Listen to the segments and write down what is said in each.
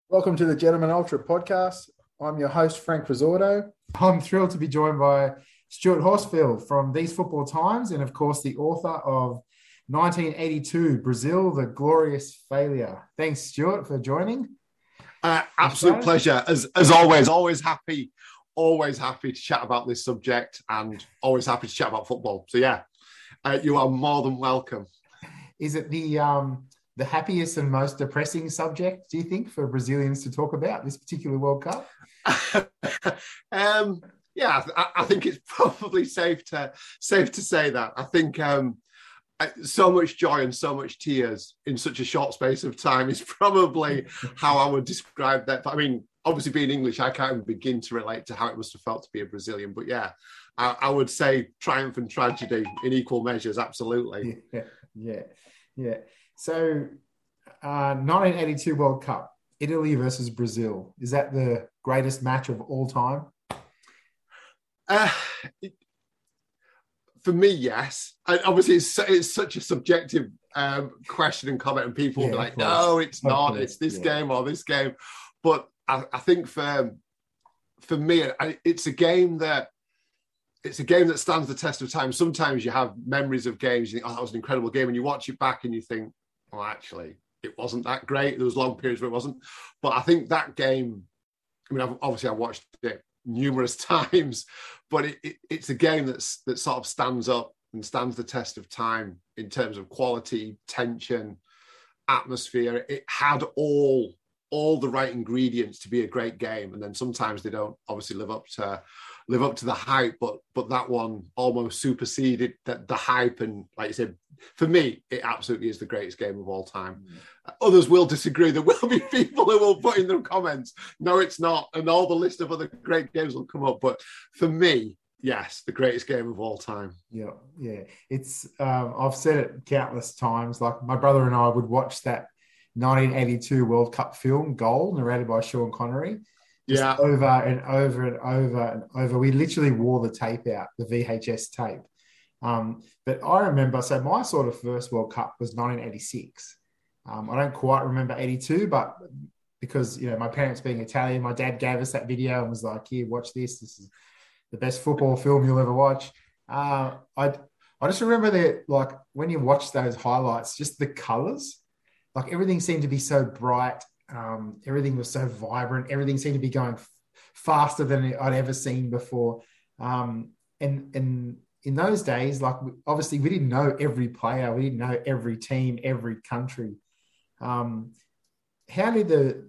Welcome to the Gentleman Ultra podcast. I'm your host, Frank Risordo. I'm thrilled to be joined by Stuart Horsfield from These Football Times and, of course, the author of 1982, Brazil, the Glorious Failure. Thanks, Stuart, for joining. Absolute pleasure. As always happy to chat about this subject and always happy to chat about football. So, you are more than welcome. Is it the happiest and most depressing subject, do you think, for Brazilians to talk about this particular World Cup? I think it's probably safe to say that. I think so much joy and so much tears in such a short space of time is probably how I would describe that. I mean, obviously being English, I can't even begin to relate to how it must have felt to be a Brazilian. But I would say triumph and tragedy in equal measures, absolutely. Yeah. So, 1982 World Cup, Italy versus Brazil. Is that the greatest match of all time? For me, yes. And obviously, it's such a subjective question and comment, and people will be like, "No, it's not. It's this game or this game." But I think for me, it's a game that stands the test of time. Sometimes you have memories of games, you think, "Oh, that was an incredible game," and you watch it back and you think, "Well, actually, it wasn't that great." There was long periods where it wasn't. But I think that game, I mean, I watched it numerous times, but it's a game that sort of stands up and stands the test of time in terms of quality, tension, atmosphere. It had all the right ingredients to be a great game, and then sometimes they don't obviously live up to the hype, but that one almost superseded the hype. And like you said, for me, it absolutely is the greatest game of all time. Others will disagree. There will be people who will put in their comments, "No, it's not," and all the list of other great games will come up. But for me, yes, the greatest game of all time. Yeah. It's I've said it countless times. Like, my brother and I would watch that 1982 World Cup film, Goal, narrated by Sean Connery. Over and over and over and over. We literally wore the tape out, the VHS tape. But I remember, so my sort of first World Cup was 1986. I don't quite remember 82, but because, my parents being Italian, my dad gave us that video and was like, "Here, watch this. This is the best football film you'll ever watch." I just remember that, like, when you watch those highlights, just the colors, like, everything seemed to be so bright. Everything was so vibrant. Everything seemed to be going faster than I'd ever seen before. And in those days, like, obviously we didn't know every player. We didn't know every team, every country. How did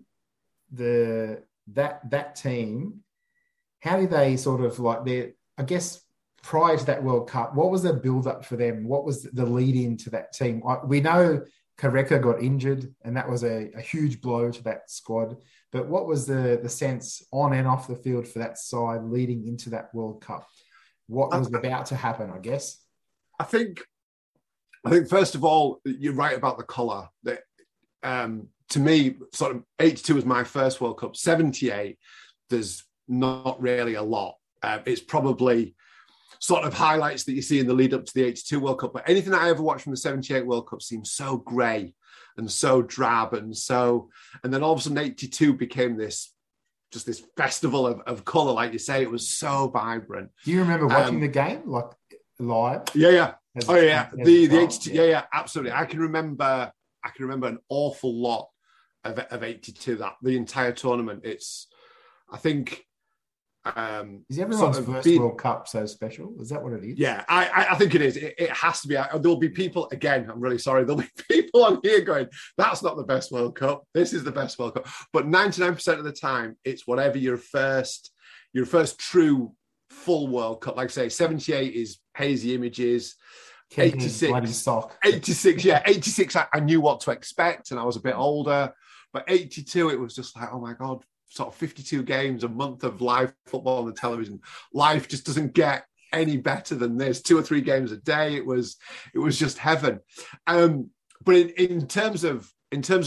that team, how did they sort of, like, I guess prior to that World Cup, what was the build up for them? What was the lead into that team? We know Careca got injured, and that was a huge blow to that squad. But what was the sense on and off the field for that side leading into that World Cup? What was about to happen, I guess? I think first of all, you're right about the colour. That to me, sort of 82 was my first World Cup. 78, there's not really a lot. It's probably sort of highlights that you see in the lead up to the 82 World Cup. But anything that I ever watched from the 78 World Cup seems so grey and so drab and then all of a sudden 82 became this festival of colour. Like you say, it was so vibrant. Do you remember watching the game, like, live? Yeah. The 82, yeah, absolutely. I can remember an awful lot of 82, that the entire tournament. I think, is everyone's first World Cup so special? Is that what it is? Yeah, I think it is. It has to be. There'll be people, again, I'm really sorry, there'll be people on here going, "That's not the best World Cup. This is the best World Cup." But 99% of the time, it's whatever your first true full World Cup. Like I say, 78 is hazy images. 86, 86, I knew what to expect and I was a bit older. But 82, it was just like, oh my God, sort of 52 games, a month of live football on the television. Life just doesn't get any better than this. 2 or 3 games a day. It was just heaven. But in terms of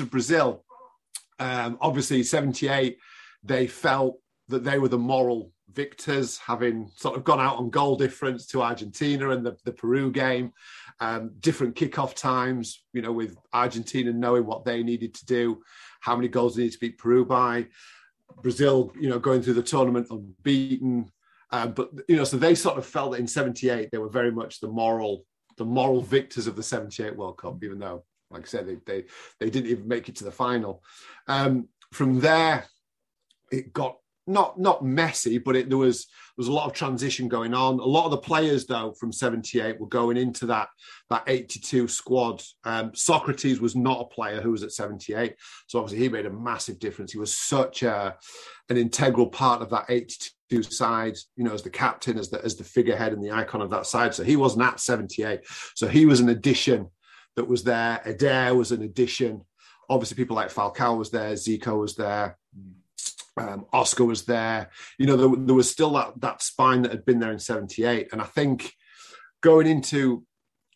Brazil, obviously 78, they felt that they were the moral victors, having sort of gone out on goal difference to Argentina and the Peru game, different kickoff times, with Argentina knowing what they needed to do, how many goals they need to beat Peru by. Brazil, going through the tournament unbeaten. But so they sort of felt that in 78, they were very much the moral victors of the 78 World Cup, even though, like I said, they didn't even make it to the final. From there, it got not messy, but there was a lot of transition going on. A lot of the players, though, from 78 were going into that 82 squad. Socrates was not a player who was at 78, so obviously he made a massive difference. He was such an integral part of that 82 side, as the captain, as the figurehead and the icon of that side. So he wasn't at 78, so he was an addition that was there. Adair was an addition. Obviously, people like Falcao was there, Zico was there. Oscar was there. There was still that spine that had been there in 78. And I think going into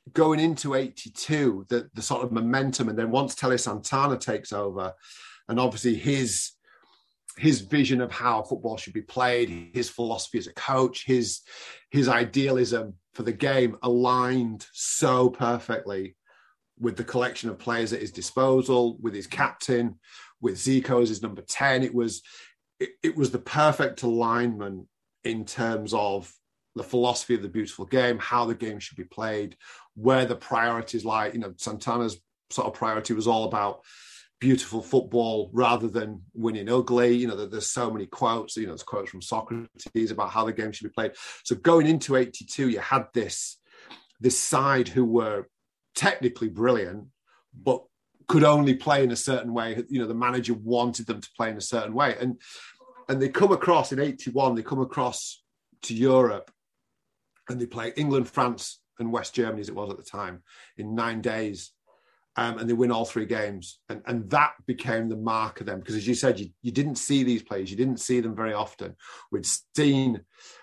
82, the sort of momentum, and then once Tele Santana takes over, and obviously his vision of how football should be played, his philosophy as a coach, his idealism for the game aligned so perfectly with the collection of players at his disposal, with his captain, with Zico as his number 10. It was the perfect alignment in terms of the philosophy of the beautiful game, how the game should be played, where the priorities lie. Santana's sort of priority was all about beautiful football rather than winning ugly. There's so many quotes, there's quotes from Socrates about how the game should be played. So going into 82, you had this side who were technically brilliant, but could only play in a certain way. The manager wanted them to play in a certain way. And they come across in 81, they come across to Europe and they play England, France, and West Germany, as it was at the time, in 9 days. And they win all 3 games. And that became the mark of them. Because as you said, you didn't see these players. You didn't see them very often. We'd seen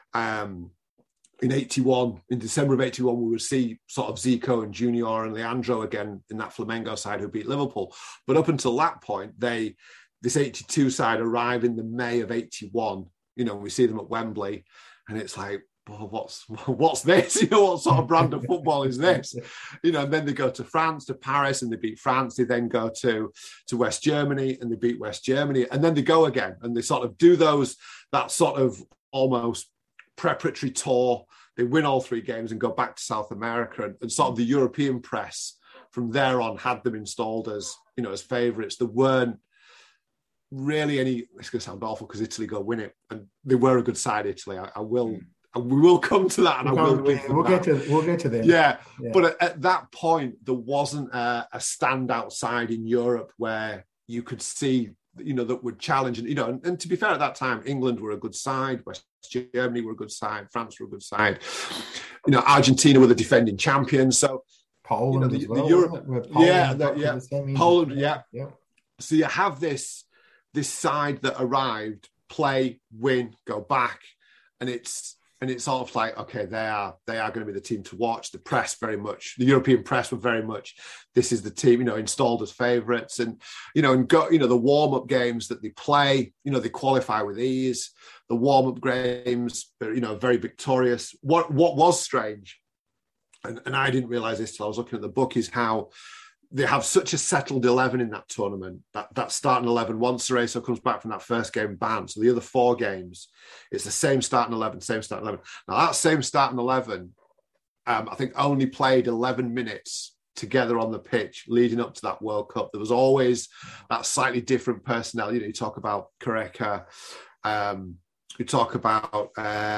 in 81, in December of 81, we would see sort of Zico and Junior and Leandro again in that Flamengo side who beat Liverpool. But up until that point, this 82 side arrive in the May of 81. We see them at Wembley and it's like, oh, what's this? What sort of brand of football is this? And then they go to France, to Paris, and they beat France. They then go to West Germany and they beat West Germany. And then they go again and they sort of do that sort of almost preparatory tour. They win all 3 games and go back to South America, and sort of the European press from there on had them installed as favourites. There weren't really any. It's going to sound awful because Italy go win it, and they were a good side. Italy, we will come to that, and we'll get to them. Yeah. But at that point, there wasn't a standout side in Europe where you could see that would challenge, and to be fair, at that time, England were a good side, West Germany were a good side, France were a good side, Argentina were the defending champions, so Poland as well, Poland, yeah. So you have this side that arrived, play, win, go back, and it's sort of like, okay, they are going to be the team to watch. The press very much, the European press were very much, this is the team, installed as favourites, and the warm-up games that they play, they qualify with ease. The warm-up games, very victorious. What was strange, and I didn't realise this till I was looking at the book, is how they have such a settled 11 in that tournament, that starting 11, once Cerezo comes back from that first game ban. So the other 4 games, it's the same starting 11. Now that same starting 11, I think only played 11 minutes together on the pitch leading up to that World Cup. There was always that slightly different personnel. You talk about Careca, you talk about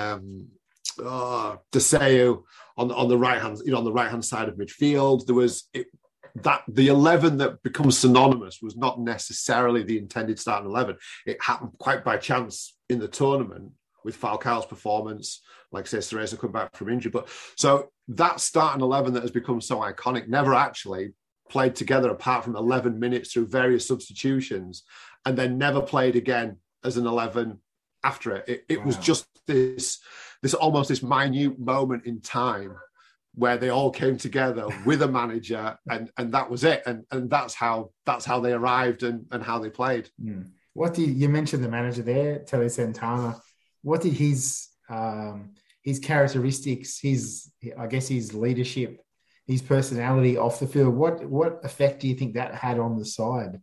Deseu on the right hand, on the right hand side of midfield. There was that the 11 that becomes synonymous was not necessarily the intended starting 11. It happened quite by chance in the tournament with Falcao's performance, like say Cerezo come back from injury. But so that starting 11 that has become so iconic never actually played together apart from 11 minutes through various substitutions, and then never played again as an 11 after it. It was just this almost this minute moment in time where they all came together with a manager, and that was it. And that's how they arrived and how they played. What do you mentioned the manager there, Tele Santana. what did his characteristics, his leadership, his personality off the field, what effect do you think that had on the side?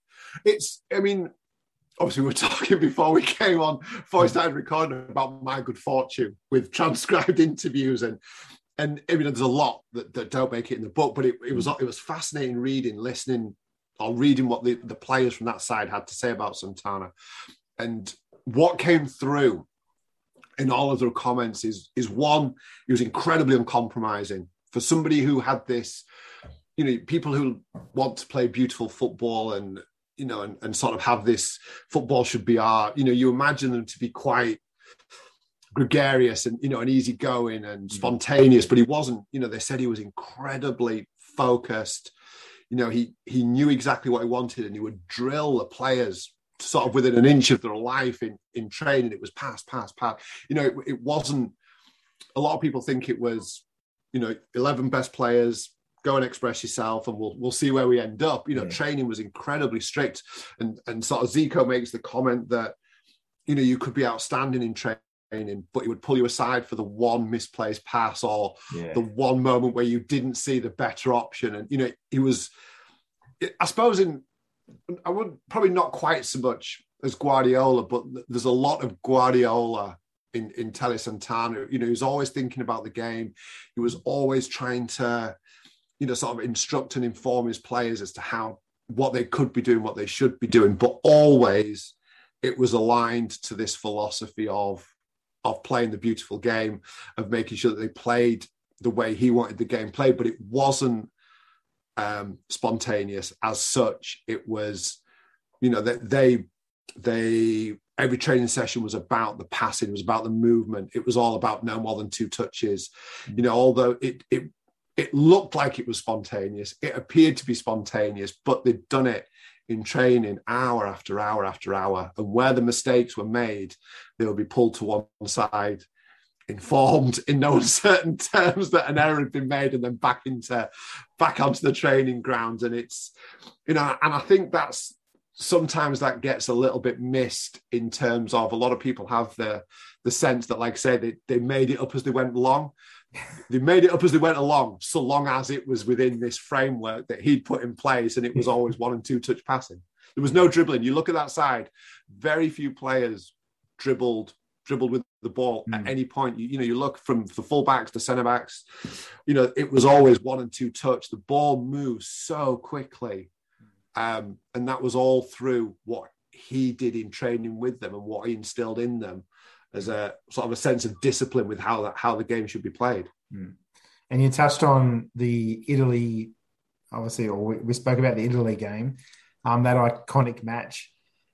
Obviously, we were talking before we came on, before we started recording, about my good fortune with transcribed interviews, and there's a lot that don't make it in the book, but it was fascinating listening, or reading what the players from that side had to say about Santana. And what came through in all of their comments is one, he was incredibly uncompromising. For somebody who had this, people who want to play beautiful football and sort of have this football should be art, you imagine them to be quite gregarious and, and easygoing and spontaneous, but he wasn't. They said he was incredibly focused. He knew exactly what he wanted, and he would drill the players sort of within an inch of their life in training. It was pass. It wasn't, a lot of people think it was, 11 best players, go and express yourself, and we'll see where we end up. Training was incredibly strict, and sort of Zico makes the comment that, you could be outstanding in training, but he would pull you aside for the one misplaced pass or the one moment where you didn't see the better option. And, he was, I suppose, I would probably not quite so much as Guardiola, but there's a lot of Guardiola in Tele Santana. He was always thinking about the game. He was always trying to, sort of instruct and inform his players as to what they could be doing, what they should be doing. But always it was aligned to this philosophy of playing the beautiful game, of making sure that they played the way he wanted the game played, but it wasn't spontaneous as such. It was, that they every training session was about the passing, it was about the movement, it was all about no more than 2 touches. Although it looked like it was spontaneous, it appeared to be spontaneous, but they'd done it in training hour after hour after hour, and where the mistakes were made, they would be pulled to one side, informed in no uncertain terms that an error had been made, and then back onto the training ground. And it's, and I think that's sometimes that gets a little bit missed, in terms of a lot of people have the sense that, like I say, they made it up as they went along. They made it up as they went along, so long as it was within this framework that he'd put in place, and it was always 1 and 2 touch passing. There was no dribbling. You look at that side, very few players dribbled with the ball at any point. You look from the full-backs to centre-backs, it was always 1 and 2 touch. The ball moves so quickly. And that was all through what he did in training with them and what he instilled in them as a sort of a sense of discipline with how the game should be played. And you touched on the Italy, obviously, or we spoke about the Italy game, that iconic match.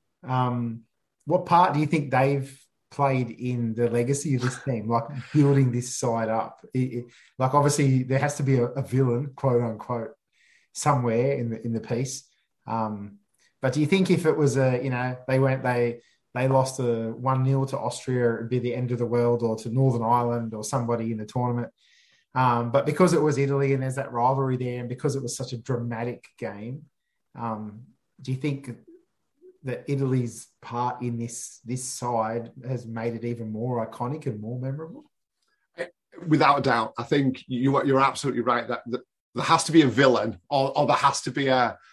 What part do you think they've played in the legacy of this team, like building this side up? Like, obviously, there has to be a villain, quote unquote, somewhere in the piece. But do you think if it was they lost 1-0 to Austria, it'd be the end of the world, or to Northern Ireland or somebody in the tournament? But because it was Italy and there's that rivalry there, and because it was such a dramatic game, do you think that Italy's part in this side has made it even more iconic and more memorable? Without a doubt. I think you're absolutely right that there has to be a villain, or there has to be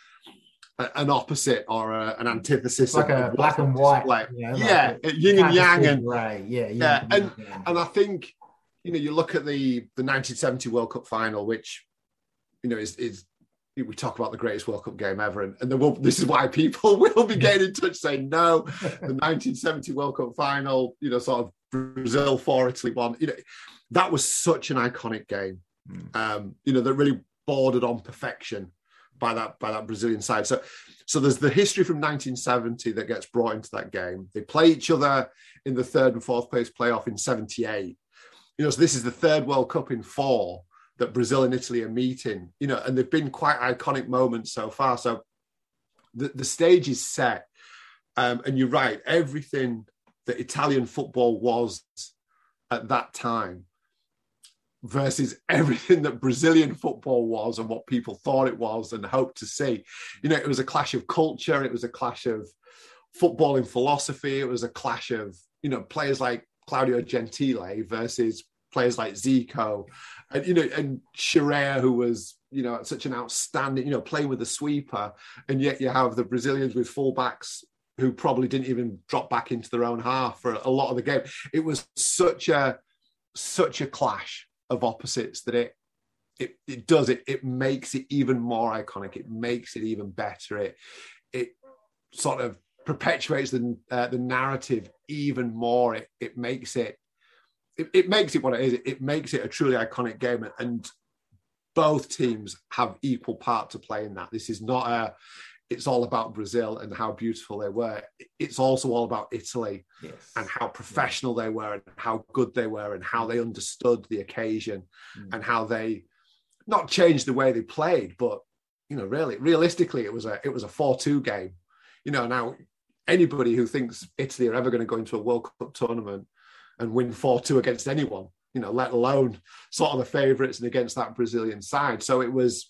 an opposite or an antithesis, like a black and white, yin and yang, and gray, and I think you look at the 1970 World Cup final, which is we talk about the greatest World Cup game ever, and this is why people will be getting in touch saying no, the 1970 World Cup final, sort of Brazil 4, Italy 1, that was such an iconic game, that really bordered on perfection by that Brazilian side. So there's the history from 1970 that gets brought into that game. They play each other in the 3rd and 4th place playoff in 78. So this is the 3rd World Cup in 4 that Brazil and Italy are meeting, and they've been quite iconic moments so far. So the stage is set. And you're right, everything that Italian football was at that time versus everything that Brazilian football was and what people thought it was and hoped to see. It was a clash of culture. It was a clash of footballing philosophy. It was a clash of players like Claudio Gentile versus players like Zico, and Scirea, who was, such an outstanding, playing with the sweeper, and yet you have the Brazilians with fullbacks who probably didn't even drop back into their own half for a lot of the game. It was such a clash of opposites that it makes it even more iconic. It makes it even better. It sort of perpetuates the narrative even more. It makes it what it is. It makes it a truly iconic game, and both teams have equal part to play in that. This is not it's all about Brazil and how beautiful they were. It's also all about Italy, yes, and how professional they were, and how good they were, and how they understood the occasion, and how they not changed the way they played, but really realistically, it was a 4-2 game. Now anybody who thinks Italy are ever going to go into a World Cup tournament and win 4-2 against anyone, let alone sort of the favourites and against that Brazilian side. So it was,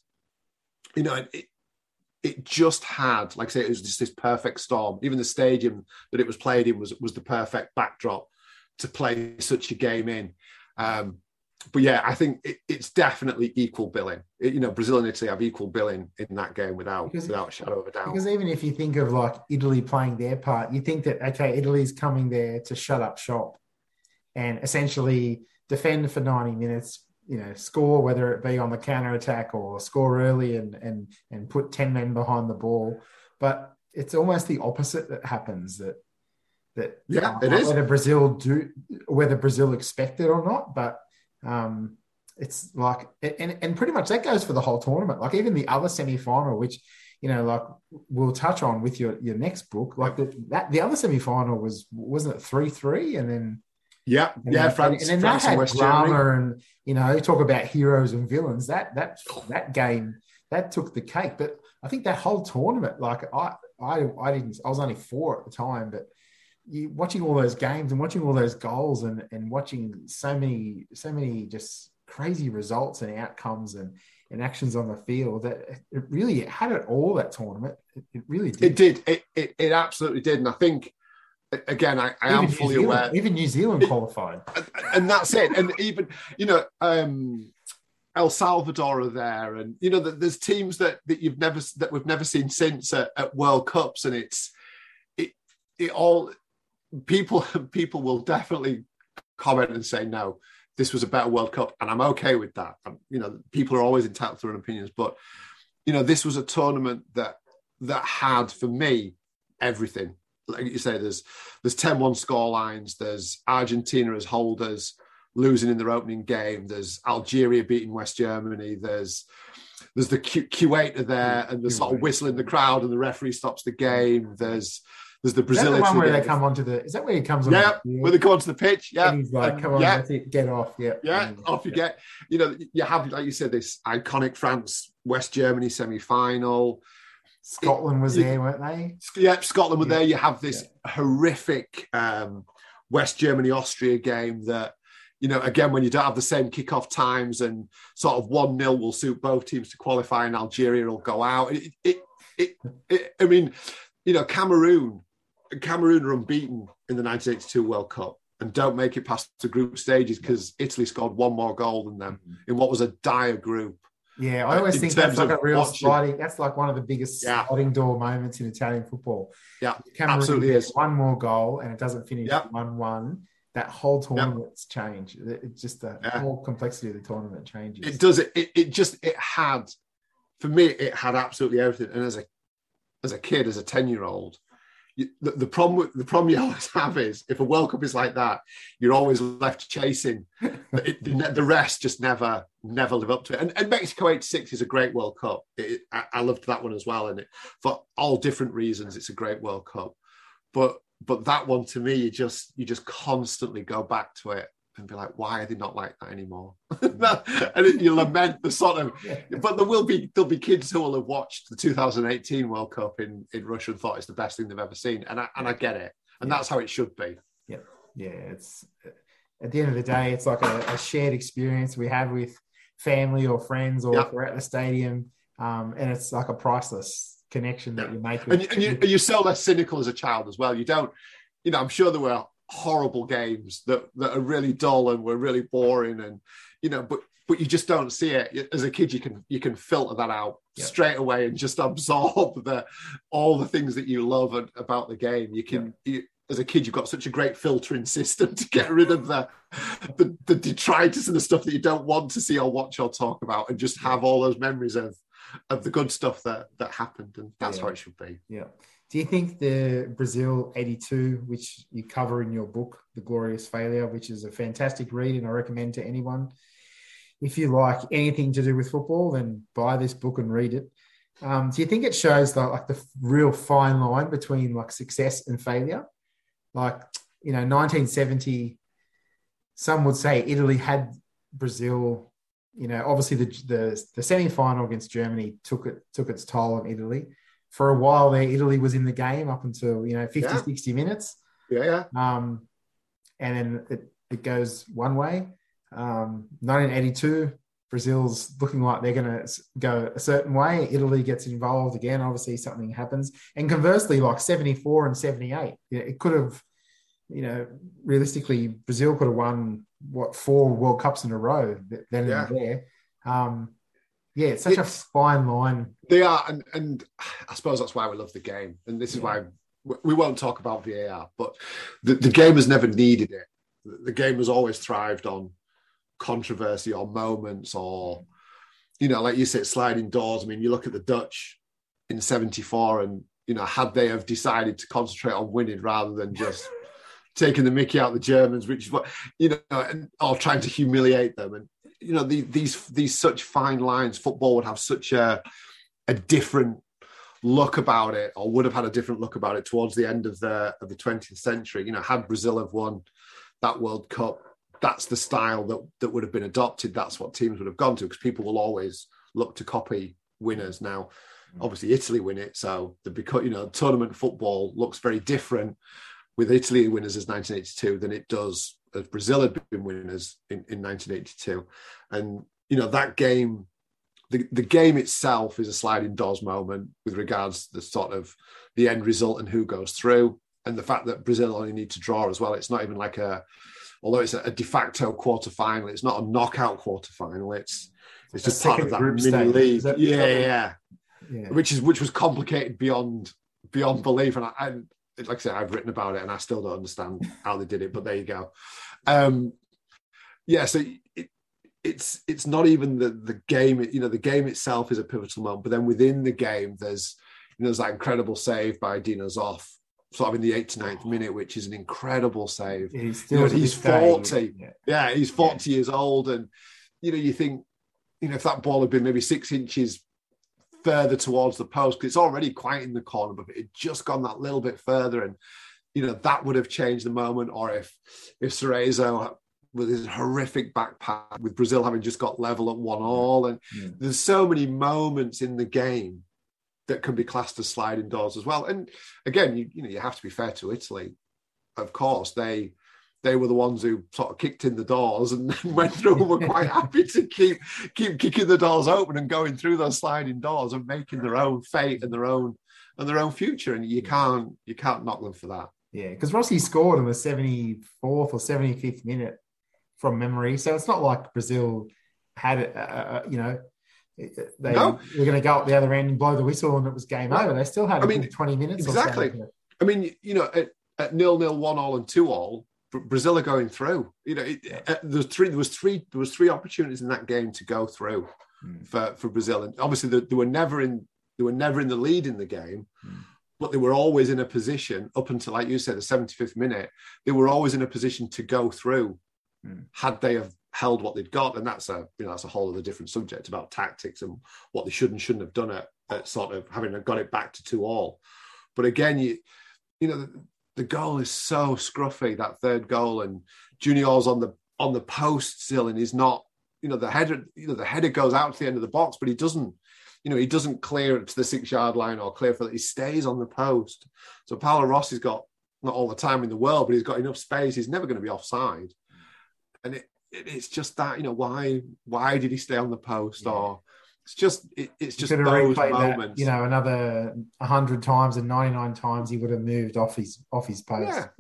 it just had, like I say, it was just this perfect storm. Even the stadium that it was played in was the perfect backdrop to play such a game in. But yeah, I think it's definitely equal billing. Brazil and Italy have equal billing in that game without a shadow of a doubt. Because even if you think of like Italy playing their part, you think that, okay, Italy's coming there to shut up shop and essentially defend for 90 minutes, score, whether it be on the counter attack or score early and put 10 men behind the ball. But it's almost the opposite that happens. It is whether Brazil expect it or not, but it's like, and pretty much that goes for the whole tournament. Like even the other semi-final, which like we'll touch on with your next book, like the other semi-final wasn't it 3-3, and then France and that had West drama, and talk about heroes and villains. That game that took the cake. But I think that whole tournament, like I was only 4 at the time, but watching all those games and watching all those goals and watching so many just crazy results and outcomes and actions on the field, that it really had it all, that tournament. It really did. It did. It absolutely did. And I think, again, I am fully aware. Even New Zealand qualified. And that's it. And even, El Salvador are there. And, there's teams that we've never seen since at World Cups. And it all... People will definitely comment and say, no, this was a better World Cup, and I'm okay with that. People are always entitled to their opinions, but this was a tournament that had, for me, everything. Like you say, there's 10-1 score lines, there's Argentina as holders losing in their opening game, there's Algeria beating West Germany, there's the Kuwait there, and the sort of whistle in the crowd, and the referee stops the game. There's the Brazil. Is that the one where they come onto the? Is that where he comes on? Yeah, where they come onto the pitch. Yeah, and he's like, "Come on, that's it, get off." Yeah, off you get. You have, like you said, this iconic France West Germany semi-final. Scotland was there, weren't they? Yeah, Scotland were there. You have this horrific West Germany Austria game that, again, when you don't have the same kickoff times and sort of 1-0 will suit both teams to qualify, and Algeria will go out. I mean, Cameroon are unbeaten in the 1982 World Cup and don't make it past the group stages because Italy scored one more goal than them in what was a dire group. Yeah, I always think that's like a real sliding. That's like one of the biggest sliding door moments in Italian football. Yeah, Cameroon absolutely is. One more goal and it doesn't finish 1-1. That whole tournament's changed. It's just the whole complexity of the tournament changes. It does. It had, for me, it had absolutely everything. And as a kid, as a 10-year-old, the problem you always have is if a World Cup is like that, you're always left chasing. The rest just never live up to it. And Mexico '86 is a great World Cup. I loved that one as well, and for all different reasons, it's a great World Cup. But that one, to me, you just constantly go back to it and be like, why are they not like that anymore? And you lament the sort of, but there'll be kids who will have watched the 2018 World Cup in Russia and thought it's the best thing they've ever seen. And I get it. And that's how it should be. Yeah. Yeah. It's at the end of the day, it's like a shared experience we have with family or friends or if we're at the stadium. And it's like a priceless connection that you make. And you're so less cynical as a child as well. You don't, I'm sure there were horrible games that are really dull and were really boring, and but you just don't see it. As a kid, you can filter that out straight away and just absorb all the things that you love about the game. As a kid, you've got such a great filtering system to get rid of the detritus and the stuff that you don't want to see or watch or talk about, and just have all those memories of the good stuff that happened, and that's how it should be. Yeah. Do you think the Brazil 82, which you cover in your book, The Glorious Failure, which is a fantastic read and I recommend to anyone, if you like anything to do with football, then buy this book and read it. Do you think it shows the real fine line between like success and failure? Like, 1970, some would say Italy had Brazil. Obviously the semi-final against Germany took its toll on Italy. For a while there, Italy was in the game up until 50, 60 minutes. Yeah. And then it goes one way. 1982, Brazil's looking like they're going to go a certain way. Italy gets involved again. Obviously, something happens. And conversely, like 74 and 78, it could have, realistically, Brazil could have won, 4 World Cups in a row then and there. It's such a fine line. They are, and I suppose that's why we love the game. And this is why we won't talk about VAR, but the game has never needed it. The game has always thrived on controversy or moments or, like you said, sliding doors. I mean, you look at the Dutch in 74 and, had they have decided to concentrate on winning rather than just taking the mickey out of the Germans, which is what, or trying to humiliate them. And, these such fine lines, football would have such a different look about it, or would have had a different look about it towards the end of the 20th century. Had Brazil have won that World Cup, that's the style that would have been adopted. That's what teams would have gone to, because people will always look to copy winners. Now, obviously, Italy win it, so tournament football looks very different with Italy winners as 1982 than it does as Brazil had been winners in 1982. And, that game, the game itself is a sliding doors moment with regards to the sort of the end result and who goes through. And the fact that Brazil only need to draw as well. It's not even like although it's a de facto quarterfinal, it's not a knockout quarterfinal. It's just part of that mini league. Yeah. Which was complicated beyond belief. And like I said, I've written about it and I still don't understand how they did it, but there you go. So it's not even the game. The game itself is a pivotal moment, but then within the game, there's that incredible save by Dino Zoff, sort of in the 89th minute, which is an incredible save. He's 40. He's 40 years old, and you think, if that ball had been maybe 6 inches further towards the post, because it's already quite in the corner, but it had just gone that little bit further, and that would have changed the moment. Or if Cerezo with his horrific back pass, with Brazil having just got level at 1-1, and there's so many moments in the game that can be classed as sliding doors as well. And again, you have to be fair to Italy. Of course, they were the ones who sort of kicked in the doors and then went through and were quite happy to keep kicking the doors open and going through those sliding doors and making their own fate and their own future. And you can't knock them for that. Yeah, because Rossi scored in the 74th or 75th minute from memory. So it's not like Brazil had they were going to go up the other end and blow the whistle and it was game over. They still had 20 minutes. Exactly. Or so. I mean, at 0-0, 1-1 and 2-1, Brazil are going through. There was three opportunities in that game to go through for Brazil, and obviously they were never in the lead in the game, but they were always in a position up until, like you said, the 75th minute. They were always in a position to go through had they have held what they'd got, and that's a whole other different subject about tactics and what they should and shouldn't have done at sort of having got it back to 2-2. But again, the goal is so scruffy, that third goal, and Junior's on the post still, and he's not, the header goes out to the end of the box, but he doesn't clear it to the 6-yard line or clear for that. He stays on the post. So Paolo Rossi's got not all the time in the world, but he's got enough space. He's never going to be offside. And it's just that, why did he stay on the post? Or it's just those moments. That, another 100 times and 99 times he would have moved off his post. Yeah. But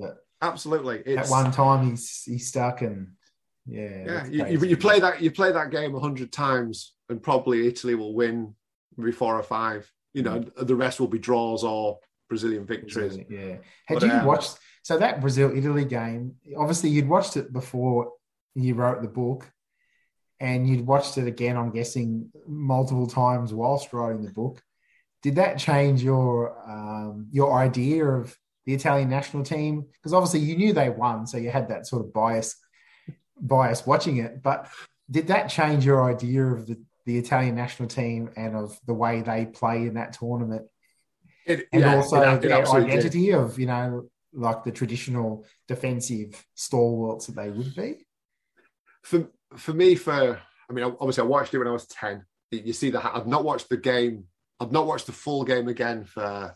Absolutely. At one time, he's stuck, and yeah. You play that game 100 times, and probably Italy will win maybe 4 or 5. The rest will be draws or Brazilian victories. Yeah. Had you watched that Brazil-Italy game? Obviously, you'd watched it before you wrote the book, and you'd watched it again, I'm guessing, multiple times whilst writing the book. Did that change your idea of the Italian national team? Because obviously you knew they won, so you had that sort of bias watching it. But did that change your idea of the Italian national team and of the way they play in that tournament? Also their identity of, like the traditional defensive stalwarts that they would be? For me, obviously I watched it when I was 10. You see that I've not watched the game. I've not watched the full game again for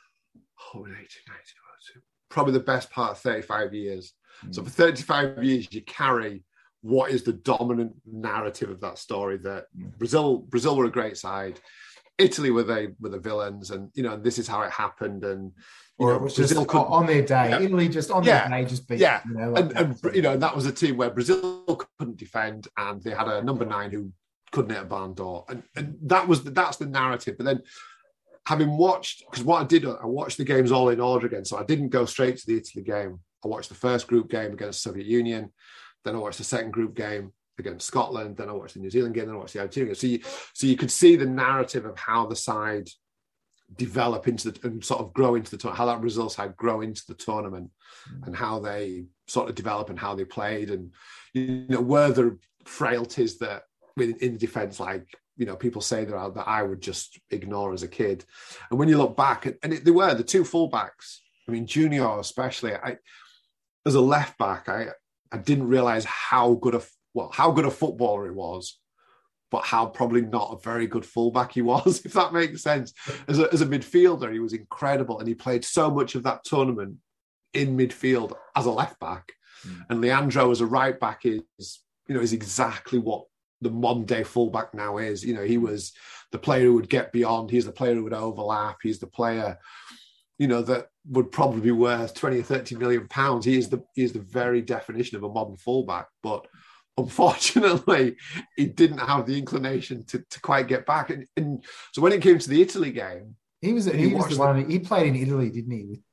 1892, probably the best part of 35 years. So for 35 years, you carry what is the dominant narrative of that story, that Brazil were a great side, Italy were the villains, and this is how it happened, and it was Brazil just on their day. Yeah. Italy just on their day just beat. Yeah, and that was a team where Brazil couldn't defend, and they had a number 9 who couldn't hit a barn door, and that's the narrative. But then, having watched, because what I watched the games all in order again, so I didn't go straight to the Italy game. I watched the first group game against the Soviet Union, then I watched the second group game against Scotland, then I watched the New Zealand game, then I watched the Argentina game. So you could see the narrative of how the side develop and sort of grow into the tournament, how that Brazil side grow into the tournament, and how they sort of develop and how they played, and were there frailties that in the defense, like people say that I would just ignore as a kid. And when you look back, and they were the 2 fullbacks. I mean, Junior especially. As a left back, I didn't realize how good a footballer he was, but how probably not a very good fullback he was, if that makes sense. As a midfielder, he was incredible, and he played so much of that tournament in midfield as a left back. And Leandro as a right back is exactly what the modern day fullback now is. He was the player who would get beyond. He's the player who would overlap. He's the player, that would probably be worth 20 or 30 million pounds. He is the very definition of a modern fullback. But unfortunately, he didn't have the inclination to quite get back. And so when it came to the Italy game, he was the one. He played in Italy, didn't he? With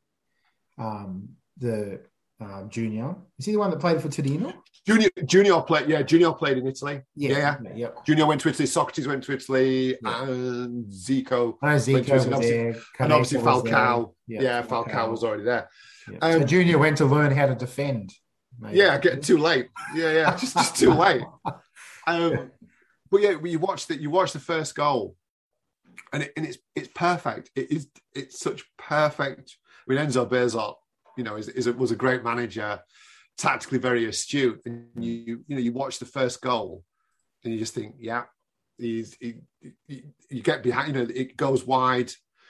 the Junior. Is he the one that played for Torino? Junior played in Italy. Yeah. Junior went to Italy. Socrates went to Italy, and Zico. Zico was there. And obviously Falcao. Falcao was already there. Yeah. So Junior went to learn how to defend. Maybe. Yeah, getting too late. Yeah, just too late. But you watch the first goal, and it's perfect. It's such perfect. I mean, Enzo Bearzot, was a great manager, tactically very astute, and you watch the first goal, and you just think, you get behind. It goes wide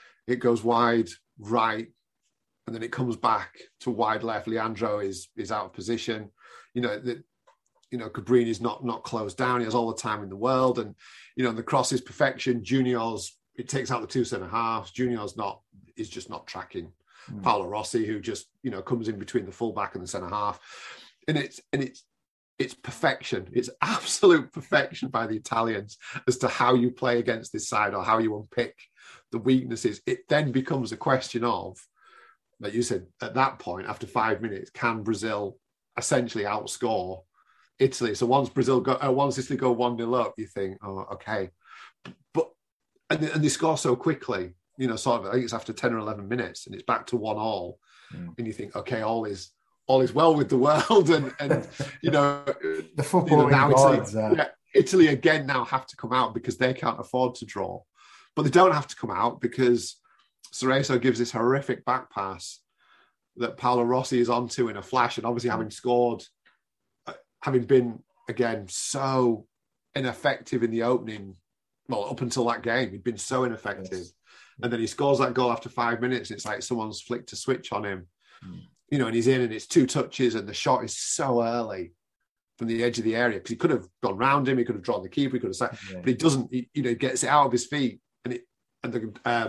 right, and then it comes back to wide left. Leandro is out of position. Cabrini is not closed down. He has all the time in the world, and the cross is perfection. It takes out the 2 centre halves. Junior's is just not tracking. Paolo Rossi, who just comes in between the fullback and the centre half, and it's perfection. It's absolute perfection by the Italians as to how you play against this side or how you unpick the weaknesses. It then becomes a question of, like you said, at that point after 5 minutes, can Brazil essentially outscore Italy? So once Italy go 1-0 up, you think, oh, okay, but and they score so quickly. I think it's after 10 or 11 minutes, and it's back to 1-1, and you think, okay, all is well with the world, and the football now Italy again now have to come out because they can't afford to draw, but they don't have to come out because Cerezo gives this horrific back pass that Paolo Rossi is onto in a flash, and obviously having been again so ineffective in the opening, well, up until that game, he'd been so ineffective. Yes. And then he scores that goal after 5 minutes. It's like someone's flicked a switch on him, and he's in, and it's 2 touches, and the shot is so early from the edge of the area because he could have gone round him, he could have drawn the keeper, he could have but he doesn't. He gets it out of his feet, and the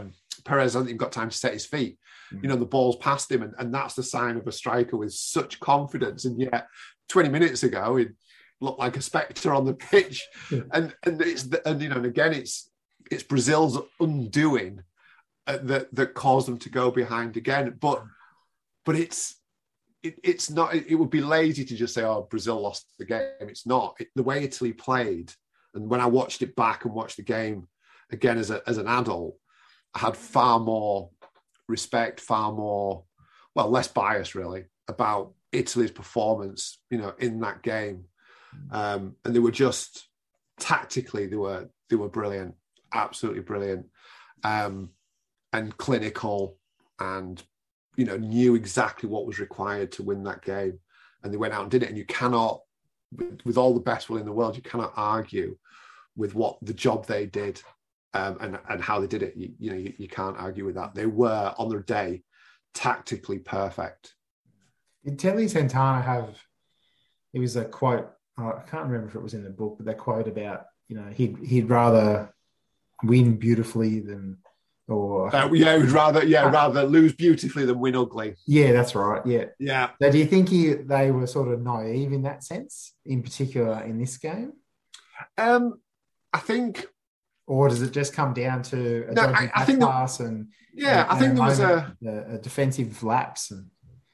Perez hasn't even got time to set his feet. You know, the ball's past him, and that's the sign of a striker with such confidence. And yet, 20 minutes ago, he looked like a spectre on the pitch. And again, it's Brazil's undoing that caused them to go behind again. But it's not. It would be lazy to just say, "Oh, Brazil lost the game." It's not. The way Italy played, and when I watched it back and watched the game again as an adult, I had far more respect, less bias really about Italy's performance, you know, in that game. And they were just tactically, they were brilliant, absolutely brilliant, and clinical, and you know, knew exactly what was required to win that game, and they went out and did it. And you cannot, with all the best will in the world, you cannot argue with what the job they did. And how they did it, you can't argue with that. They were, on their day, tactically perfect. Did Telly Santana have, it was a quote, I can't remember if it was in the book, but that quote about, you know, he'd rather win beautifully than, or... he'd rather lose beautifully than win ugly. Yeah, that's right, yeah. Yeah. So do you think they were sort of naive in that sense, in particular in this game? I think... Or does it just come down to I think pass I think there was a defensive lapse? And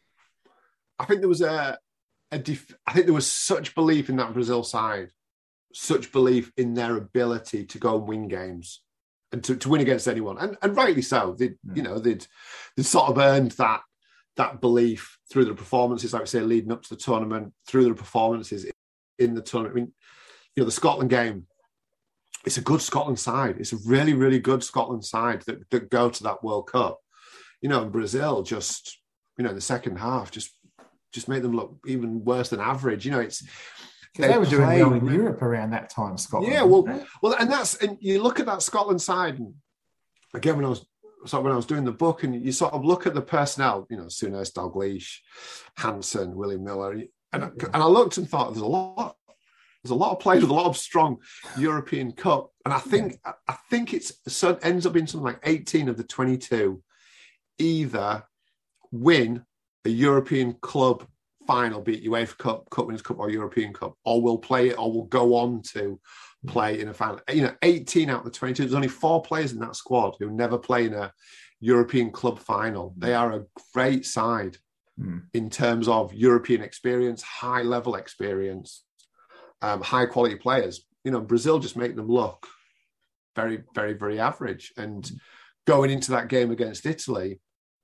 I think there was I think there was such belief in that Brazil side, such belief in their ability to go and win games and to win against anyone, and rightly so. They'd sort of earned that belief through the performances, like we say, leading up to the tournament, through the performances in the tournament. I mean, you know, the Scotland game. It's a good Scotland side. It's a really, really good Scotland side that go to that World Cup. You know, and Brazil just, you know, in the second half, just made them look even worse than average. You know, they were doing well in Europe around that time, Scotland. Yeah, well, and you look at that Scotland side, and again, when I was doing the book, and you sort of look at the personnel, you know, Souness, Dalglish, Hansen, William Miller, and I looked and thought, there's a lot of players with a lot of strong European Cup, and I think it ends up being something like 18 of the 22 either win a European club final, be it UEFA Cup, Cup Winners' Cup, or European Cup, or will play it, or will go on to play in a final. You know, 18 out of the 22. There's only 4 players in that squad who never play in a European club final. They are a great side in terms of European experience, high level experience. High quality players. You know, Brazil just make them look very, very, very average. And going into that game against Italy,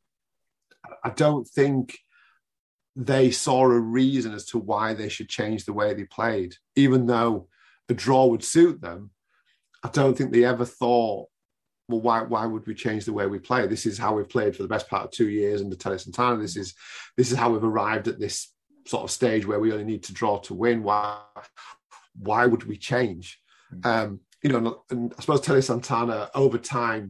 I don't think they saw a reason as to why they should change the way they played. Even though a draw would suit them, I don't think they ever thought, well, why would we change the way we play? This is how we've played for the best part of 2 years under Telly Santana. This is how we've arrived at this sort of stage where we only need to draw to win. Why would we change? You know, and I suppose Telly Santana over time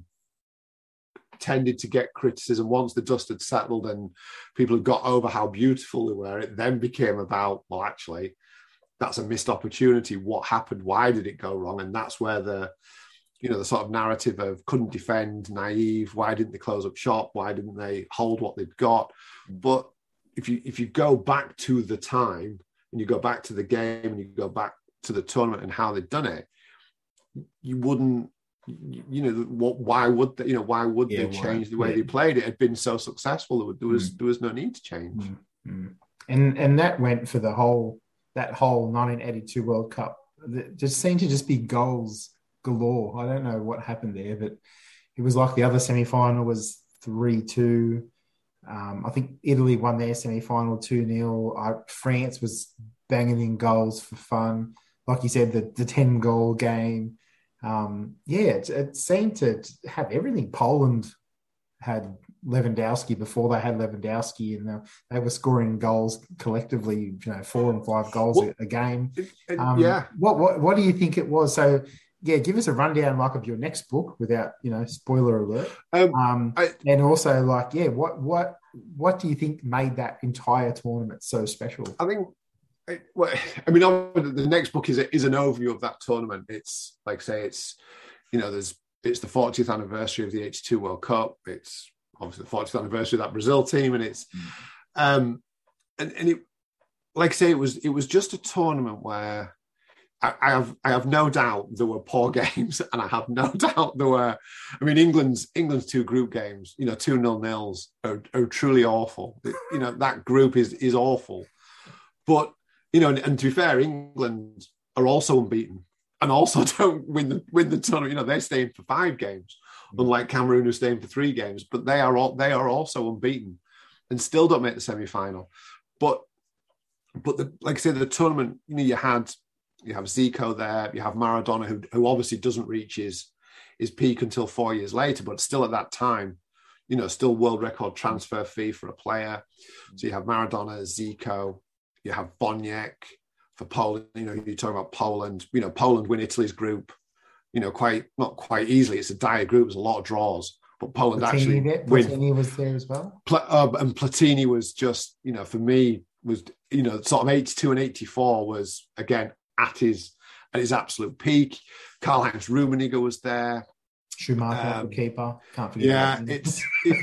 tended to get criticism. Once the dust had settled and people had got over how beautiful they were, it then became about, well, actually, that's a missed opportunity. What happened? Why did it go wrong? And that's where the sort of narrative of couldn't defend, naive, why didn't they close up shop? Why didn't they hold what they'd got? But if you go back to the time and you go back to the game and you go back to the tournament and how they'd done it, you wouldn't, you know, why would they, why would they change the way they played? It had been so successful. There was no need to change. And that went for that whole 1982 World Cup. It just seemed to just be goals galore. I don't know what happened there, but it was like the other semi-final was 3-2. I think Italy won their semi-final 2-0. France was banging in goals for fun. Like you said, the 10-goal game. It seemed to have everything. Poland had Lewandowski before they had Lewandowski, and they were scoring goals collectively, 4 and 5 goals a game. What do you think it was? So, give us a rundown of your next book without, spoiler alert. And also what do you think made that entire tournament so special? I think, the next book is an overview of that tournament. It's like, say, it's, there's it's the 40th anniversary of the '82 World Cup. It's obviously the 40th anniversary of that Brazil team, and it's and it, like I say, it was just a tournament where I have no doubt there were poor games, and I have no doubt there were. I mean, England's 2 group games, 2 0-0s are truly awful. That group is awful. But and to be fair, England are also unbeaten and also don't win the tournament. They're staying for 5 games, unlike Cameroon, who's staying for 3 games. But they are also unbeaten and still don't make the semi-final. But like I say, the tournament, you have Zico there, you have Maradona, who obviously doesn't reach his peak until 4 years later, but still at that time, still world record transfer fee for a player. So you have Maradona, Zico, you have Boniek for Poland. You talk about Poland. Poland win Italy's group. Not quite easily. It's a dire group. There's a lot of draws, but Poland Platini was there as well. And Platini was just, for me, was sort of 82 and 84 was again at his absolute peak. Karl-Heinz Rummenigge was there. Schumacher, the keeper. Can't forget. Yeah, it's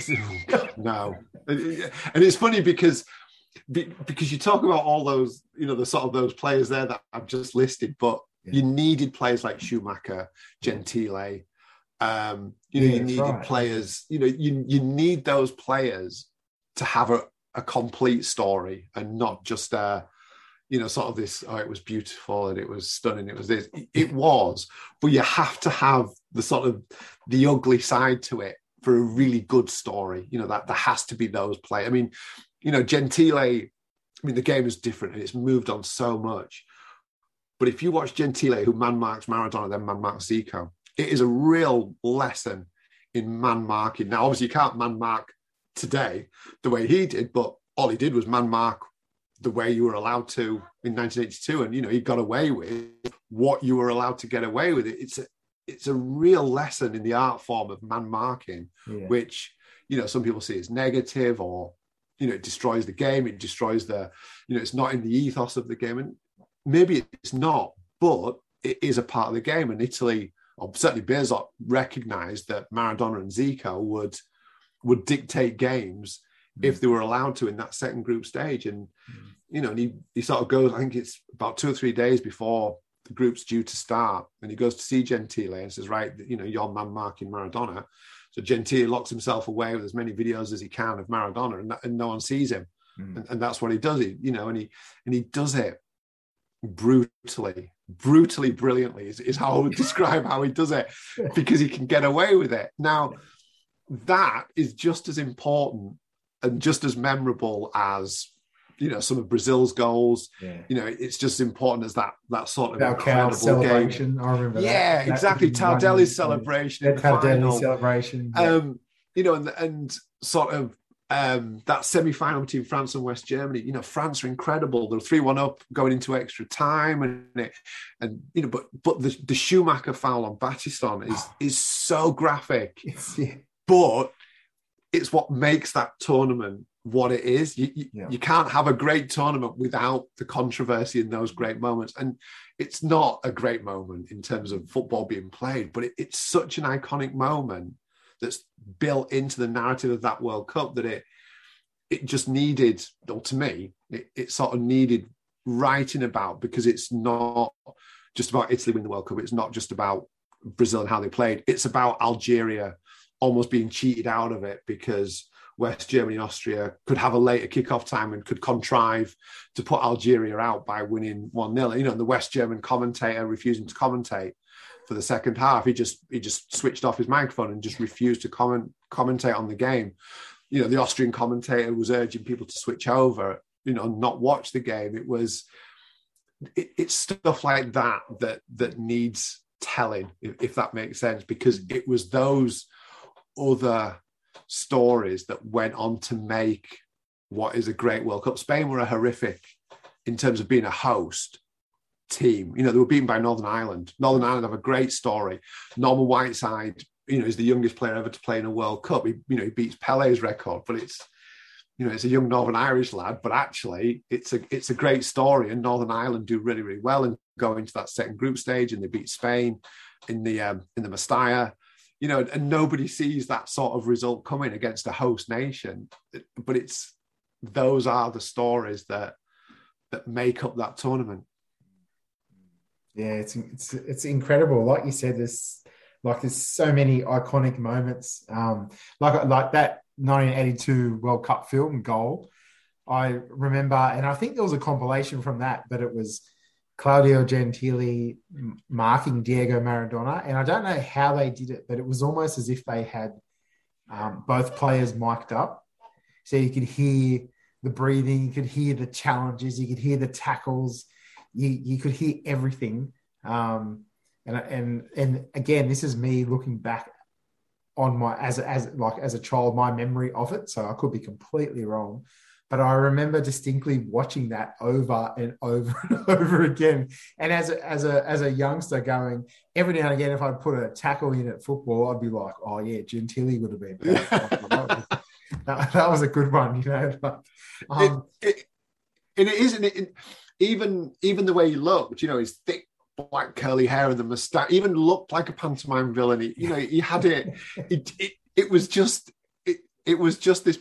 no, and it's funny because you talk about all those, the sort of those players there that I've just listed, but you needed players like Schumacher, Gentile. You needed players. You need those players to have a complete story and not just sort of this, it was beautiful and it was stunning, it was this. It was, but you have to have the sort of the ugly side to it for a really good story. That there has to be those players. I mean, Gentile, the game is different and it's moved on so much. But if you watch Gentile, who man-marks Maradona, then man-marks Zico, it is a real lesson in man-marking. Now, obviously, you can't man-mark today the way he did, but all he did was man-mark the way you were allowed to in 1982, and he got away with what you were allowed to get away with. It's a real lesson in the art form of man marking, which some people see as negative, or it destroys the game, it destroys it's not in the ethos of the game, and maybe it's not, but it is a part of the game. And Italy, or certainly Bearzot, recognized that Maradona and Zico would dictate games if they were allowed to in that second group stage. And and he sort of goes, I think it's about 2 or 3 days before the group's due to start, and he goes to see Gentile and says, right, you're man marking Maradona. So Gentile locks himself away with as many videos as he can of Maradona, and no one sees him. And that's what he does. And he does it brutally, brilliantly is how I would describe how he does it, because he can get away with it. Now, that is just as important and just as memorable as some of Brazil's goals. It's just as important as that sort of incredible celebration. Game. I remember that. Yeah, exactly. Tardelli's celebration. Tardelli's celebration. And sort of that semi-final between France and West Germany. France are incredible. They're 3-1 up going into extra time, but the Schumacher foul on Battiston is so graphic. But it's what makes that tournament what it is. You can't have a great tournament without the controversy in those great moments. And it's not a great moment in terms of football being played, but it's such an iconic moment that's built into the narrative of that World Cup that it just needed, or to me, it sort of needed writing about, because it's not just about Italy winning the World Cup. It's not just about Brazil and how they played. It's about Algeria almost being cheated out of it because West Germany and Austria could have a later kickoff time and could contrive to put Algeria out by winning 1-0. And the West German commentator refusing to commentate for the second half. He just switched off his microphone and just refused to commentate on the game. The Austrian commentator was urging people to switch over, not watch the game. It's stuff like that needs telling, if that makes sense, because it was those other stories that went on to make what is a great World Cup. Spain were a horrific in terms of being a host team. They were beaten by Northern Ireland. Northern Ireland have a great story. Norman Whiteside, is the youngest player ever to play in a World Cup. He beats Pele's record, but it's a young Northern Irish lad, but actually it's a great story. And Northern Ireland do really, really well and go into that second group stage, and they beat Spain in the Mestalla. and nobody sees that sort of result coming against a host nation. But those are the stories that make up that tournament. Yeah, it's incredible. Like you said, there's so many iconic moments. Like that 1982 World Cup film goal. I remember, and I think there was a compilation from that, but it was Claudio Gentili marking Diego Maradona. And I don't know how they did it, but it was almost as if they had both players mic'd up. So you could hear the breathing, you could hear the challenges, you could hear the tackles, you could hear everything. And again, this is me looking back on my as a child, my memory of it. So I could be completely wrong. But I remember distinctly watching that over and over and over again. And as a youngster going, every now and again, if I'd put a tackle in at football, I'd be like, oh yeah, Gentili would have been bad. that was a good one, it isn't it, even the way he looked, his thick black curly hair and the mustache even looked like a pantomime villain. He had it. It was just this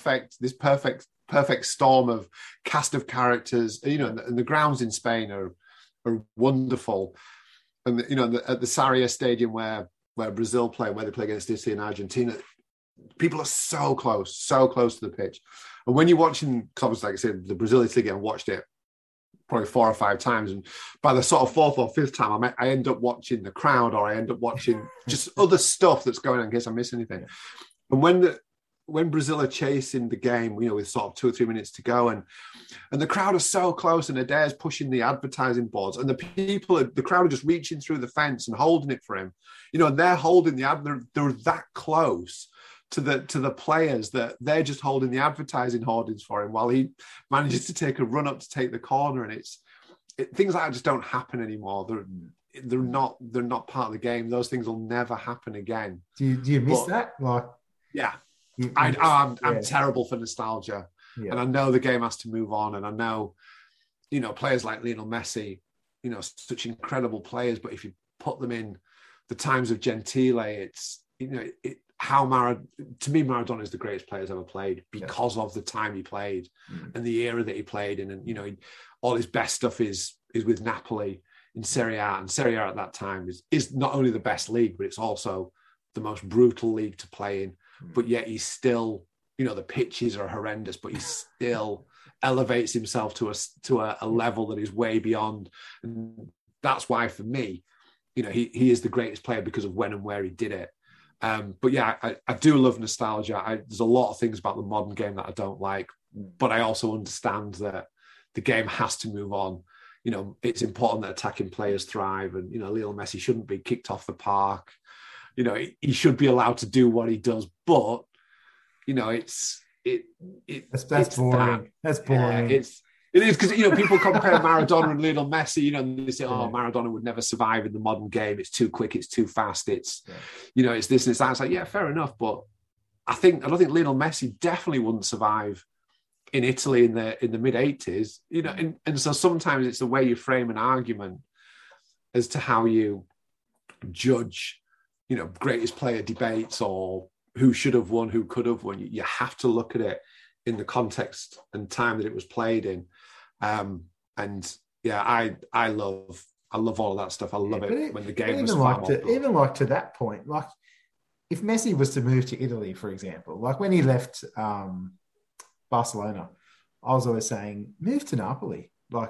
perfect storm of cast of characters. And the grounds in Spain are wonderful. And at the Sarria Stadium where Brazil play, where they play against Italy and Argentina, people are so close to the pitch. And when you're watching, because like I said, the Brazil-Italy game, I watched it probably 4 or 5 times, and by the sort of 4th or 5th time, I end up watching the crowd, or I end up watching just other stuff that's going on in case I miss anything. And when Brazil are chasing the game, with sort of 2 or 3 minutes to go, and the crowd are so close, and Adair's pushing the advertising boards, and the crowd are just reaching through the fence and holding it for him. They're holding they're that close to the players that they're just holding the advertising hoardings for him while he manages to take a run up to take the corner. And things like that just don't happen anymore. They're not part of the game. Those things will never happen again. Do you miss that? Yeah. I'm terrible for nostalgia. Yeah. And I know the game has to move on. And I know, players like Lionel Messi, such incredible players. But if you put them in the times of Gentile, it's, to me, Maradona is the greatest player ever played because of the time he played and the era that he played in. And, all his best stuff is with Napoli in Serie A. And Serie A at that time is not only the best league, but it's also the most brutal league to play in. But yet he's still, the pitches are horrendous, but he still elevates himself to a level that is way beyond. And that's why, for me, he is the greatest player because of when and where he did it. But yeah, I do love nostalgia. There's a lot of things about the modern game that I don't like, but I also understand that the game has to move on. It's important that attacking players thrive, and Lionel Messi shouldn't be kicked off the park. He should be allowed to do what he does, but that's boring. That's boring. It is because people compare Maradona and Lionel Messi, and they say, "Oh, Maradona would never survive in the modern game. It's too quick. It's too fast. It's it's this and it's that." It's like, yeah, fair enough, but I don't think Lionel Messi definitely wouldn't survive in Italy in the mid '80s. And so sometimes it's the way you frame an argument as to how you judge, greatest player debates or who should have won, who could have won. You have to look at it in the context and time that it was played in. And yeah, I love all of that stuff. I love it when the game was even to that point, like if Messi was to move to Italy, for example, like when he left Barcelona, I was always saying, move to Napoli.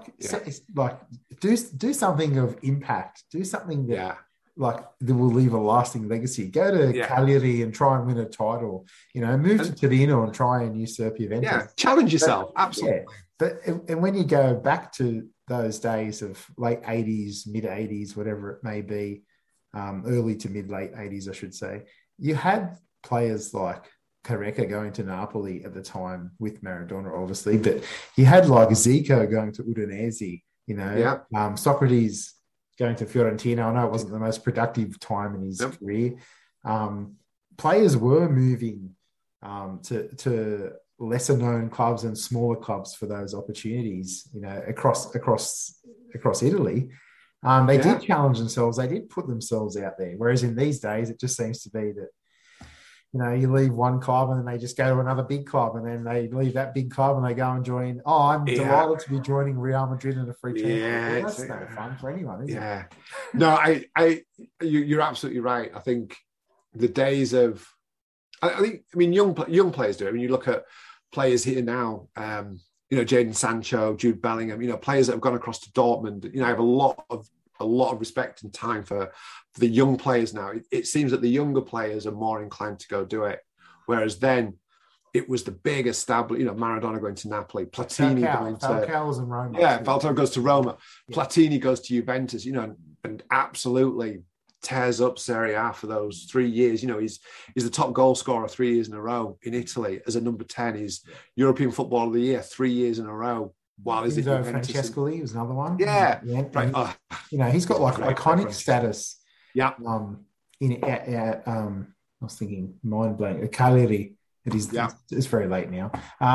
Do something of impact. Do something that that will leave a lasting legacy. Go to Cagliari and try and win a title. Move to Torino and try and usurp Juventus. Yeah, challenge yourself. Absolutely. Yeah. But and when you go back to those days of late 80s, mid 80s, whatever it may be, early to mid late 80s, I should say, you had players like Careca going to Napoli at the time with Maradona, obviously, but you had like Zico going to Udinese, Socrates going to Fiorentina. I know it wasn't the most productive time in his career. Players were moving to lesser known clubs and smaller clubs for those opportunities, across Italy. They did challenge themselves. They did put themselves out there. Whereas in these days, it just seems to be that, you leave one club and then they just go to another big club, and then they leave that big club and they go and join. Oh, I'm delighted to be joining Real Madrid in a free transfer. Yeah, that's no fun for anyone, is it? No, you're absolutely right. I think the days of, young players do it. I mean, you look at players here now, Jadon Sancho, Jude Bellingham, players that have gone across to Dortmund. I have a lot of respect and time for the young players now. It seems that the younger players are more inclined to go do it, whereas then it was the big established, Maradona going to Napoli, Platini going to Falcao's in Roma. Yeah, Falcao goes to Roma. Yeah. Platini goes to Juventus, and absolutely tears up Serie A for those 3 years. He's the top goal scorer 3 years in a row in Italy as a number 10. He's European Footballer of the Year 3 years in a row. While is it Francescoli was another one. Yeah. Right. He's got like iconic status. Yeah. I was thinking mind blank. Cagliari. It's very late now.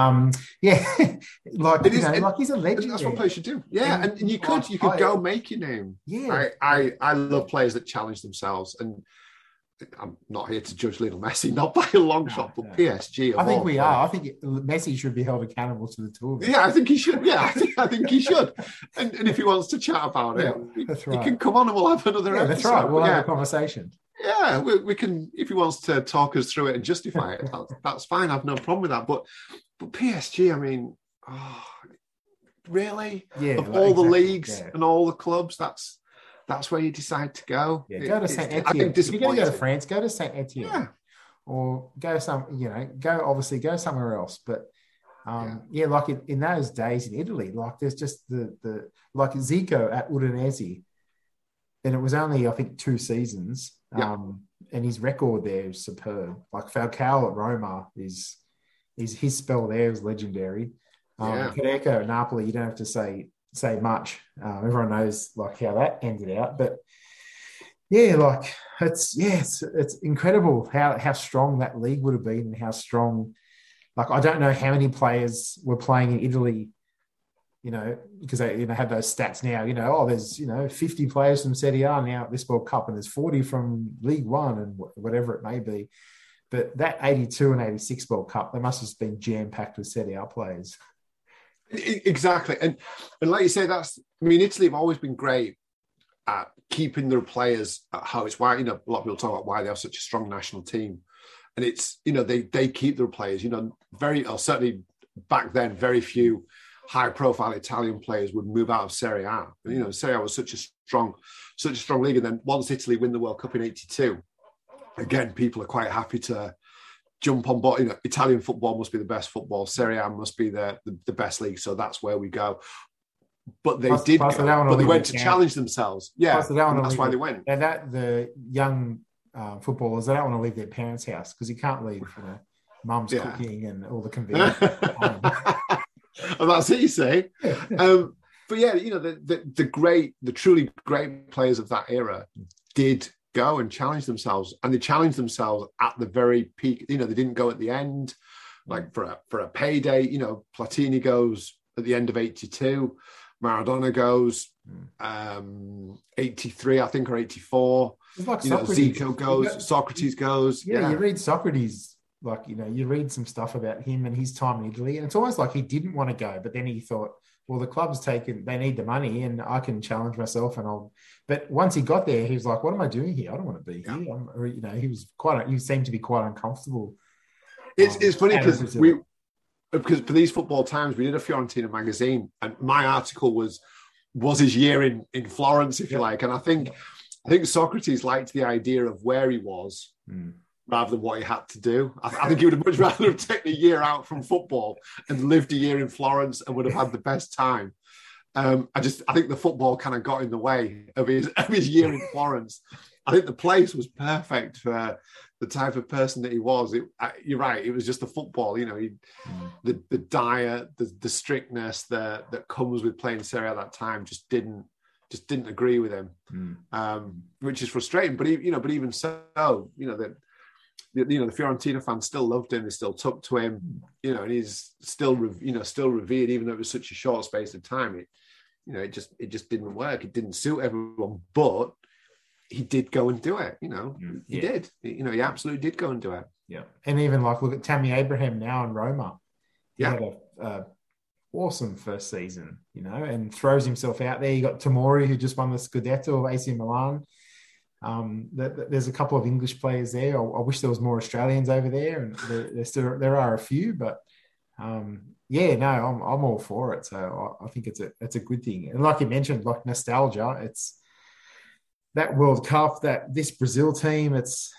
Like he's a legend. That's what players should do. Yeah, and you could go make your name. Yeah, I love players that challenge themselves, and I'm not here to judge Lionel Messi, not by a long shot, but PSG. I think we are. I think Messi should be held accountable to the two of them. Yeah, I think he should. Yeah, I think he should. And if he wants to chat about it, he can come on and we'll have another episode. That's right. We'll have a conversation. Yeah, we can. If he wants to talk us through it and justify it, that's fine. I've no problem with that. But PSG, really? Yeah. Of all the leagues and all the clubs, that's where you decide to go. Yeah, go to Saint Etienne. If you're going to go to France, go to Saint Etienne. Yeah. Or go go somewhere else. But like in those days in Italy, like there's just the like Zico at Udinese, and it was only I think 2 seasons. And his record there is superb. Like Falcao at Roma is his spell there is legendary. Careca at Napoli, you don't have to say much. Everyone knows like how that ended out. But it's incredible how strong that league would have been, and how strong. Like I don't know how many players were playing in Italy, because they have those stats now. There's 50 players from Serie A now at this World Cup, and there's 40 from League One, and whatever it may be. But that 82 and 86 World Cup, they must have been jam packed with Serie A players. Exactly, and like you say, Italy have always been great at keeping their players at home. It's why a lot of people talk about why they have such a strong national team, and it's they keep their players. Certainly back then, very few high-profile Italian players would move out of Serie A. Serie A was such a strong league, and then once Italy win the World Cup in '82, again, people are quite happy to jump on board. Italian football must be the best football. Serie A must be the best league, so that's where we go. But they they went to challenge themselves. Yeah, that's why they went. And the young footballers, they don't want to leave their parents' house because you can't leave, mum's cooking and all the convenience. And that's it, you say. But the truly great players of that era did go and challenge themselves, and they challenged themselves at the very peak. They didn't go at the end, like for a payday. Platini goes at the end of '82, Maradona goes 83, I think, or 84. Like Zico goes, Socrates goes. Yeah, you read Socrates. You read some stuff about him and his time in Italy, and it's almost like he didn't want to go, but then he thought, well, the club's they need the money and I can challenge myself but once he got there, he was like, what am I doing here? I don't want to be here. He seemed to be quite uncomfortable. It's funny because for these football times, we did a Fiorentina magazine, and my article was his year in Florence, if you like. And I think Socrates liked the idea of where he was rather than what he had to do. I think he would have much rather have taken a year out from football and lived a year in Florence and would have had the best time. I think the football kind of got in the way of his year in Florence. I think the place was perfect for the type of person that he was. You're right. It was just the football, the diet, the strictness that comes with playing Serie A at that time just didn't agree with him, which is frustrating. But even so, the Fiorentina fans still loved him. They still took to him, and he's still revered, even though it was such a short space of time. it just didn't work. It didn't suit everyone, but he did go and do it. He did. He absolutely did go and do it. Yeah, and even look at Tammy Abraham now in Roma. He had a awesome first season, and throws himself out there. You got Tomori, who just won the Scudetto of AC Milan. There's a couple of English players there. I wish there was more Australians over there, and there are a few, but I'm all for it. So I think it's a good thing. And like you mentioned, like nostalgia, it's that World Cup, this Brazil team. It's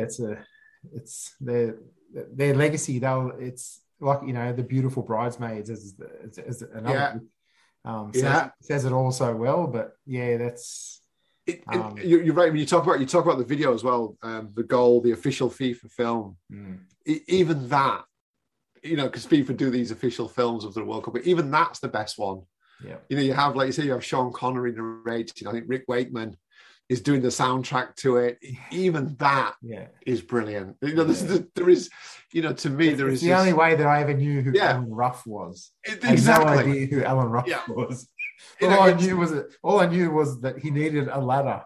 their legacy. It's like the beautiful bridesmaids as another. Says it all so well. But that's. You're right when you talk about the video as well. The goal, the official FIFA film, even that, because FIFA do these official films of the World Cup, but even that's the best one. Yeah, you have, like you say, you have Sean Connery narrating. I think Rick Wakeman is doing the soundtrack to it. Even that is brilliant. There is, to me, there is the only way that I ever knew who Alan Ruff was. Exactly. I had no idea who Alan Ruff was. All I knew was that he needed a ladder.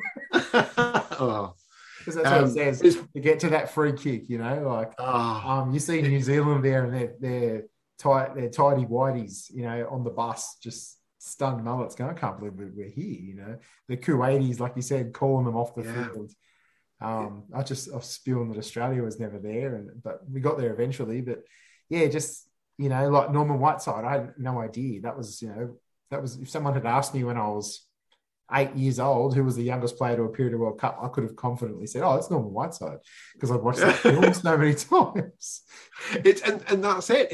Because that's what it says to get to that free kick. You see New Zealand there, and they're tidy whiteys, on the bus, just stunned mullets going, I can't believe we're here. The Kuwaitis, like you said, calling them off the field. I was spewing that Australia was never there, but we got there eventually. But like Norman Whiteside, I had no idea. That was if someone had asked me when I was 8 years old who was the youngest player to appear at a World Cup, I could have confidently said, "Oh, it's Norman Whiteside," because I've watched that film so many times. And that's it.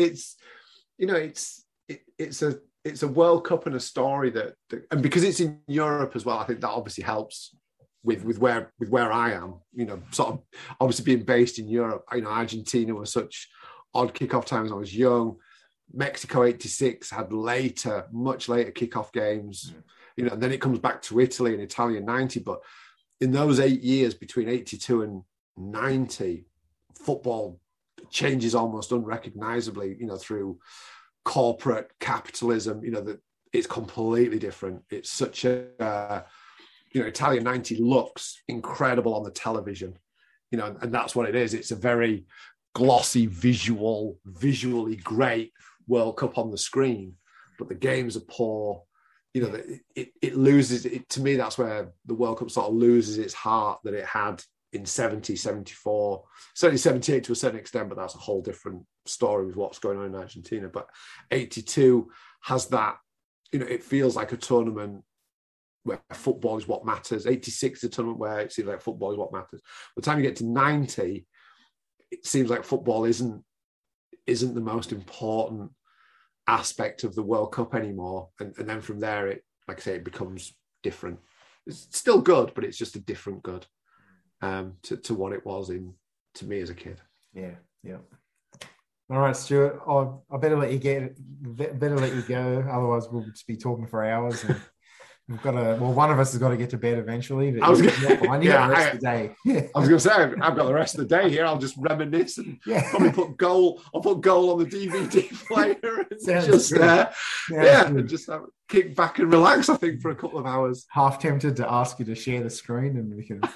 It's a World Cup and a story that and because it's in Europe as well, I think that obviously helps with where I am. Sort of obviously being based in Europe. Argentina was such odd kickoff times when I was young. Mexico 86 had much later kickoff games. And then it comes back to Italy and Italia 90. But in those 8 years between 82 and 90, football changes almost unrecognizably, through corporate capitalism, that it's completely different. It's such a, Italia 90 looks incredible on the television, and that's what it is. It's a very glossy visually great World Cup on the screen, but the games are poor. It loses it. To me, that's where the World Cup sort of loses its heart that it had in 70, 74, certainly 78 to a certain extent, but that's a whole different story with what's going on in Argentina. But 82 has that, it feels like a tournament where football is what matters. 86 is a tournament where it seems like football is what matters. By the time you get to 90, it seems like football isn't the most important aspect of the World Cup anymore. And then from there, it, like I say, it becomes different. It's still good, but it's just a different good to what it was to me as a kid. Yeah. All right, Stuart. I better let you go. Otherwise, we'll just be talking for hours. And we've got one of us has got to get to bed eventually. But I was going to say, I've got the rest of the day here. I'll just reminisce and probably put goal. I'll put goal on the DVD player and just kick back and relax. I think for a couple of hours. Half tempted to ask you to share the screen, and we can.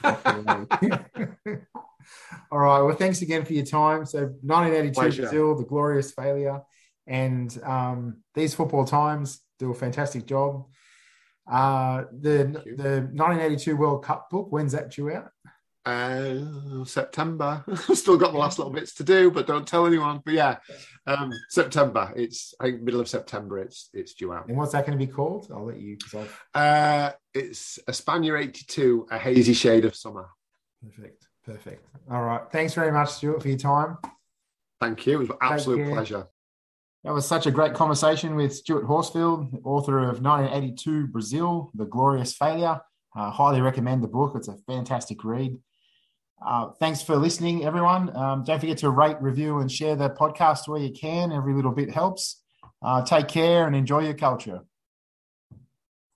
All right. Well, thanks again for your time. So, 1982 Brazil, the glorious failure, and these football times do a fantastic job. The 1982 World Cup book, when's that due out? September. I've still got the last little bits to do, but don't tell anyone. But September. It's I think middle of September. It's due out. And what's that going to be called? I'll let you. It's España 82, a hazy shade of summer. Perfect. All right. Thanks very much, Stuart, for your time. Thank you. It was an absolute pleasure. That was such a great conversation with Stuart Horsfield, author of 1982 Brazil, The Glorious Failure. Highly recommend the book. It's a fantastic read. Thanks for listening, everyone. Don't forget to rate, review, and share the podcast where you can. Every little bit helps. Take care and enjoy your culture.